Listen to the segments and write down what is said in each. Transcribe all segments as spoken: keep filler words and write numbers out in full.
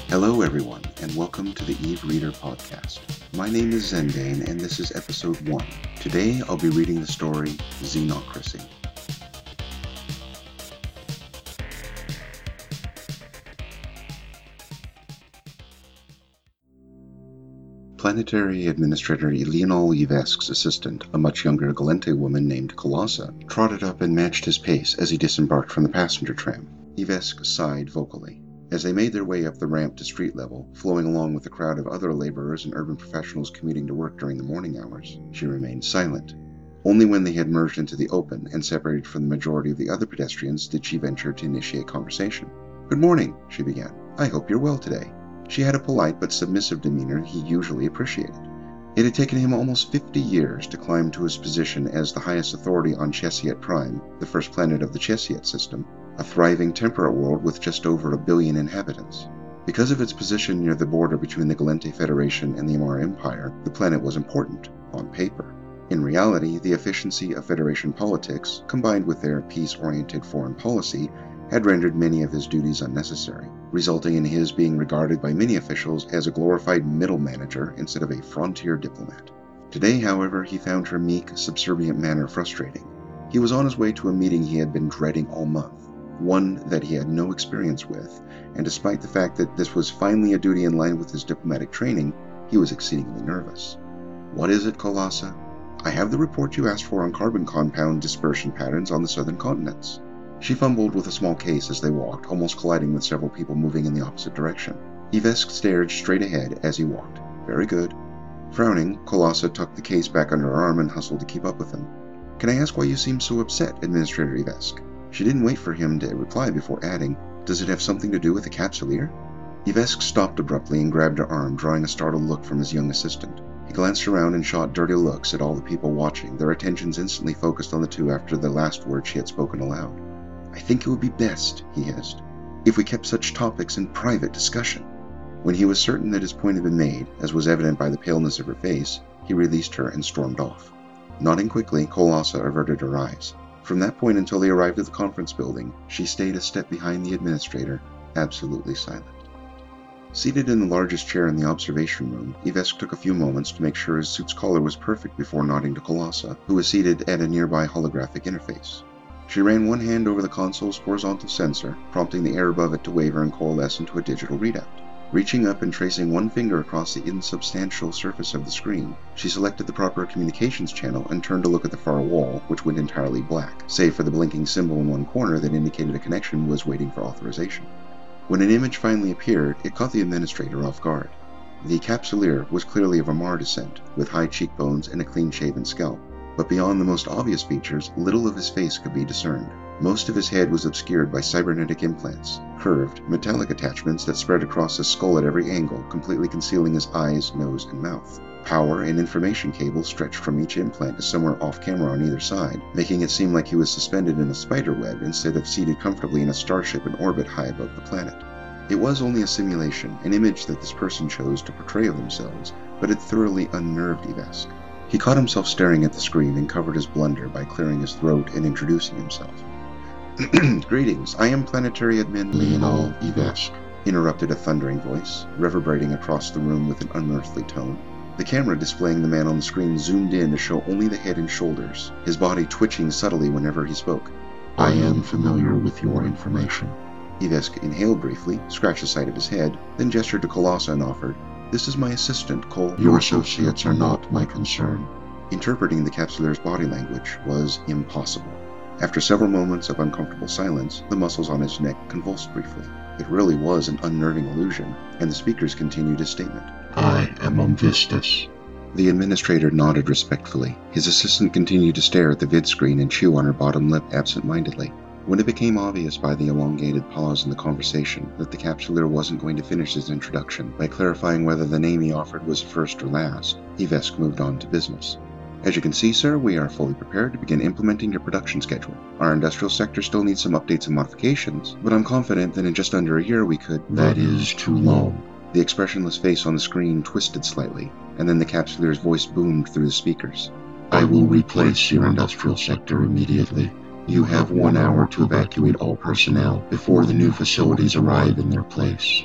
Hello everyone, and welcome to the Eve Reader podcast. My name is Zendane, and this is episode one. Today I'll be reading the story Xenocracy. Planetary Administrator Leonol Ivesque's assistant, a much younger Gallente woman named Colossa, trotted up and matched his pace as he disembarked from the passenger tram. Ivesque sighed vocally. As they made their way up the ramp to street level, flowing along with the crowd of other laborers and urban professionals commuting to work during the morning hours, she remained silent. Only when they had merged into the open and separated from the majority of the other pedestrians did she venture to initiate conversation. "Good morning," she began. "I hope you're well today." She had a polite but submissive demeanor he usually appreciated. It had taken him almost fifty years to climb to his position as the highest authority on Chesiet Prime, the first planet of the Chesiet system, a thriving temperate world with just over a billion inhabitants. Because of its position near the border between the Gallente Federation and the Amara Empire, the planet was important, on paper. In reality, the efficiency of Federation politics, combined with their peace-oriented foreign policy, had rendered many of his duties unnecessary, resulting in his being regarded by many officials as a glorified middle manager instead of a frontier diplomat. Today, however, he found her meek, subservient manner frustrating. He was on his way to a meeting he had been dreading all month, one that he had no experience with, and despite the fact that this was finally a duty in line with his diplomatic training, he was exceedingly nervous. "What is it, Colossa?" "I have the report you asked for on carbon compound dispersion patterns on the southern continents." She fumbled with a small case as they walked, almost colliding with several people moving in the opposite direction. Ivesque stared straight ahead as he walked. "Very good." Frowning, Colossa tucked the case back under her arm and hustled to keep up with him. "Can I ask why you seem so upset, Administrator Ivesque?" She didn't wait for him to reply before adding, "Does it have something to do with the Capsuleer?" Ivesque stopped abruptly and grabbed her arm, drawing a startled look from his young assistant. He glanced around and shot dirty looks at all the people watching, their attentions instantly focused on the two after the last word she had spoken aloud. "I think it would be best," he hissed, "if we kept such topics in private discussion." When he was certain that his point had been made, as was evident by the paleness of her face, he released her and stormed off. Nodding quickly, Colossa averted her eyes. From that point until they arrived at the conference building, she stayed a step behind the administrator, absolutely silent. Seated in the largest chair in the observation room, Ivesque took a few moments to make sure his suit's collar was perfect before nodding to Colossa, who was seated at a nearby holographic interface. She ran one hand over the console's horizontal sensor, prompting the air above it to waver and coalesce into a digital readout. Reaching up and tracing one finger across the insubstantial surface of the screen, she selected the proper communications channel and turned to look at the far wall, which went entirely black, save for the blinking symbol in one corner that indicated a connection was waiting for authorization. When an image finally appeared, it caught the administrator off guard. The Capsuleer was clearly of Amar descent, with high cheekbones and a clean-shaven scalp. But beyond the most obvious features, little of his face could be discerned. Most of his head was obscured by cybernetic implants, curved, metallic attachments that spread across his skull at every angle, completely concealing his eyes, nose, and mouth. Power and information cables stretched from each implant to somewhere off-camera on either side, making it seem like he was suspended in a spider web instead of seated comfortably in a starship in orbit high above the planet. It was only a simulation, an image that this person chose to portray of themselves, but it thoroughly unnerved Ivesque. He caught himself staring at the screen and covered his blunder by clearing his throat and introducing himself. "Greetings, I am Planetary Admin Leonol Ivesque," interrupted a thundering voice, reverberating across the room with an unearthly tone. The camera displaying the man on the screen zoomed in to show only the head and shoulders, his body twitching subtly whenever he spoke. "I am familiar with your information." Ivesque inhaled briefly, scratched the side of his head, then gestured to Colossa and offered, "This is my assistant, Col—" "Your associates are not my concern." Interpreting the Capsuleer's body language was impossible. After several moments of uncomfortable silence, the muscles on his neck convulsed briefly. It really was an unnerving illusion, and the speakers continued his statement. "I am Umvistus." The administrator nodded respectfully. His assistant continued to stare at the vid screen and chew on her bottom lip absent-mindedly. When it became obvious by the elongated pause in the conversation that the Capsuleer wasn't going to finish his introduction by clarifying whether the name he offered was first or last, Ivesque moved on to business. "As you can see, sir, we are fully prepared to begin implementing your production schedule. Our industrial sector still needs some updates and modifications, but I'm confident that in just under a year we could—" "That is too long." The expressionless face on the screen twisted slightly, and then the Capsuleer's voice boomed through the speakers. "I will replace your industrial sector immediately. You have one hour to evacuate all personnel before the new facilities arrive in their place."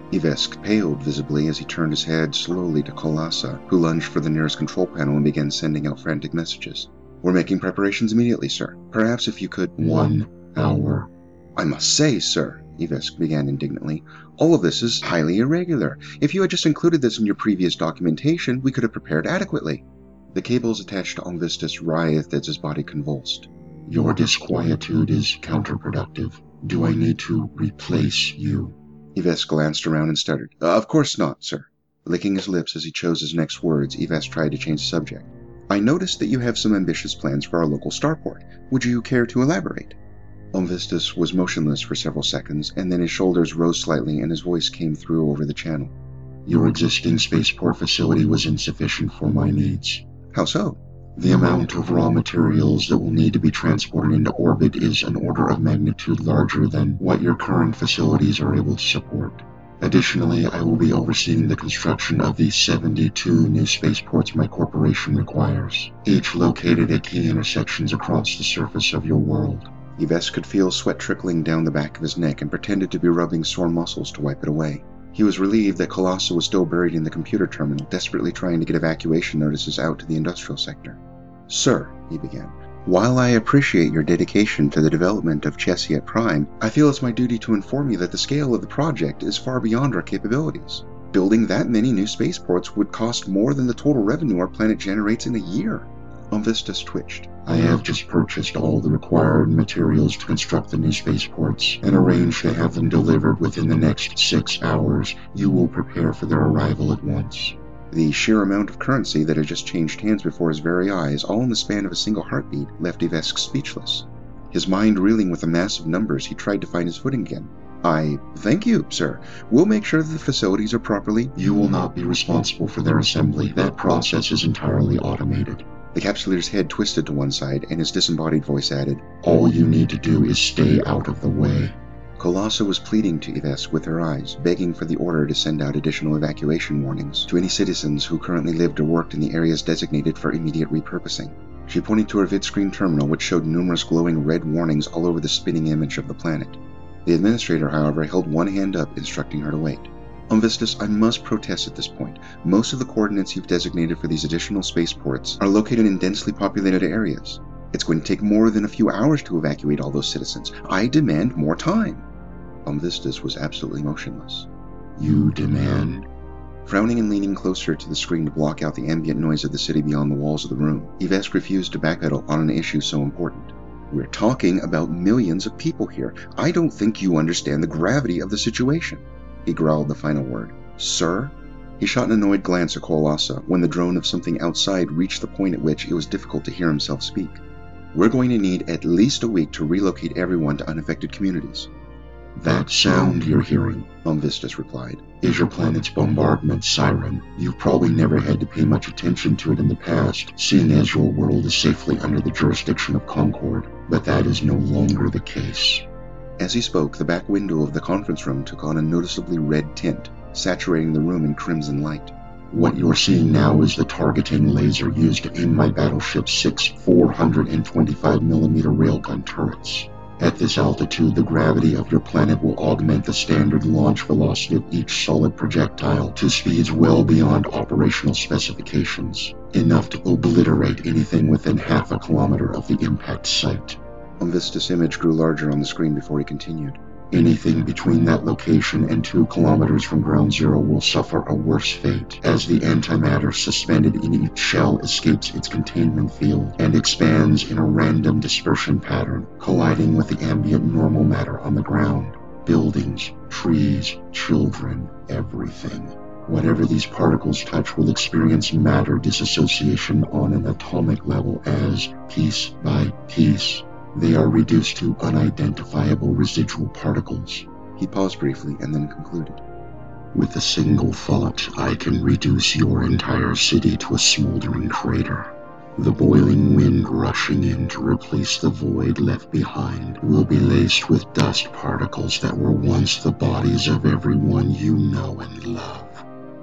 Ivesk paled visibly as he turned his head slowly to Kolasa, who lunged for the nearest control panel and began sending out frantic messages. "We're making preparations immediately, sir. Perhaps if you could—" One hour. "I must say, sir," Ivesk began indignantly, "all of this is highly irregular. If you had just included this in your previous documentation, we could have prepared adequately." The cables attached to Omvistus writhed as his body convulsed. Your disquietude is counterproductive. Do I need to replace you? Ivesk glanced around and stuttered. "Of course not, sir." Licking his lips as he chose his next words, Ivesk tried to change the subject. "I noticed that you have some ambitious plans for our local starport. Would you care to elaborate?" Omvistus was motionless for several seconds, and then his shoulders rose slightly and his voice came through over the channel. Your existing spaceport facility was insufficient for my needs. How so? The amount of raw materials that will need to be transported into orbit is an order of magnitude larger than what your current facilities are able to support. Additionally, I will be overseeing the construction of the seventy-two new spaceports my corporation requires, each located at key intersections across the surface of your world. Ivesk could feel sweat trickling down the back of his neck and pretended to be rubbing sore muscles to wipe it away. He was relieved that Kolasa was still buried in the computer terminal, desperately trying to get evacuation notices out to the industrial sector. "Sir," he began, "while I appreciate your dedication to the development of Chessiet Prime, I feel it's my duty to inform you that the scale of the project is far beyond our capabilities. Building that many new spaceports would cost more than the total revenue our planet generates in a year." Omvistus twitched. I have just purchased all the required materials to construct the new spaceports and arranged to have them delivered within the next six hours. You will prepare for their arrival at once. The sheer amount of currency that had just changed hands before his very eyes, all in the span of a single heartbeat, left Ivesk speechless. His mind reeling with the mass of numbers, he tried to find his footing again. "I thank you, sir. We'll make sure that the facilities are properly—" You will not be responsible for their assembly. That process is entirely automated. The capsuleer's head twisted to one side, and his disembodied voice added, All you need to do is stay out of the way. Kolasa was pleading to Ivesk with her eyes, begging for the order to send out additional evacuation warnings to any citizens who currently lived or worked in the areas designated for immediate repurposing. She pointed to her vidscreen terminal, which showed numerous glowing red warnings all over the spinning image of the planet. The administrator, however, held one hand up, instructing her to wait. Omvistus, I must protest at this point. Most of the coordinates you've designated for these additional spaceports are located in densely populated areas. It's going to take more than a few hours to evacuate all those citizens. I demand more time. Omvistus was absolutely motionless. You demand? Frowning and leaning closer to the screen to block out the ambient noise of the city beyond the walls of the room, Ivesk refused to backpedal on an issue so important. We're talking about millions of people here. I don't think you understand the gravity of the situation. He growled the final word. Sir? He shot an annoyed glance at Kolasa when the drone of something outside reached the point at which it was difficult to hear himself speak. We're going to need at least a week to relocate everyone to unaffected communities. That sound you're hearing, Omvistus replied, is your planet's bombardment siren. You've probably never had to pay much attention to it in the past, seeing as your world is safely under the jurisdiction of Concord, but that is no longer the case. As he spoke, the back window of the conference room took on a noticeably red tint, saturating the room in crimson light. What you're seeing now is the targeting laser used to aim my battleship's six four hundred twenty-five millimeter railgun turrets. At this altitude, the gravity of your planet will augment the standard launch velocity of each solid projectile to speeds well beyond operational specifications, enough to obliterate anything within half a kilometer of the impact site. Omvistus' image grew larger on the screen before he continued. Anything between that location and two kilometers from ground zero will suffer a worse fate, as the antimatter suspended in each shell escapes its containment field and expands in a random dispersion pattern, colliding with the ambient normal matter on the ground. Buildings, trees, children, everything. Whatever these particles touch will experience matter dissociation on an atomic level as, piece by piece, they are reduced to unidentifiable residual particles. He paused briefly and then concluded. With a single thought, I can reduce your entire city to a smoldering crater. The boiling wind rushing in to replace the void left behind will be laced with dust particles that were once the bodies of everyone you know and love.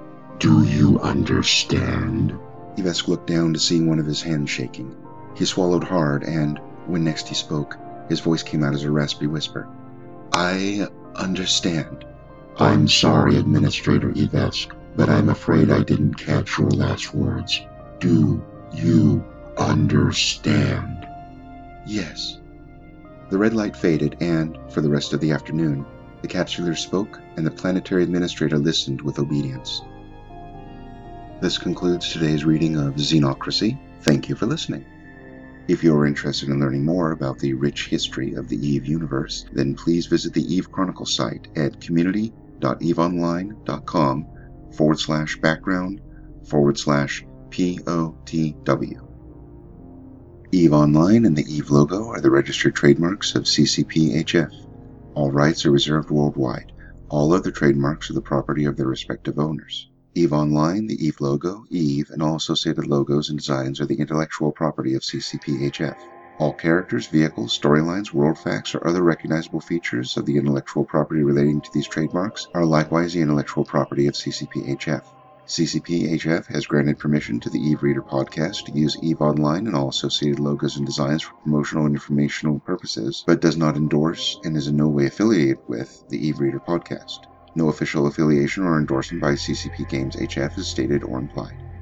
Do you understand? Ivesk looked down to see one of his hands shaking. He swallowed hard and, when next he spoke, his voice came out as a raspy whisper. I understand. I'm sorry, Administrator Evesk, but I'm afraid I didn't catch your last words. Do you understand? Yes. The red light faded, and, for the rest of the afternoon, the capsular spoke, and the planetary administrator listened with obedience. This concludes today's reading of Xenocracy. Thank you for listening. If you are interested in learning more about the rich history of the EVE universe, then please visit the EVE Chronicle site at community.eveonline.com forward slash background forward slash POTW. EVE Online and the EVE logo are the registered trademarks of C C P H F. All rights are reserved worldwide. All other trademarks are the property of their respective owners. EVE Online, the EVE logo, EVE, and all associated logos and designs are the intellectual property of C C P H F. All characters, vehicles, storylines, world facts, or other recognizable features of the intellectual property relating to these trademarks are likewise the intellectual property of C C P H F. C C P H F has granted permission to the EVE Reader podcast to use EVE Online and all associated logos and designs for promotional and informational purposes, but does not endorse and is in no way affiliated with the EVE Reader podcast. No official affiliation or endorsement by C C P Games H F is stated or implied.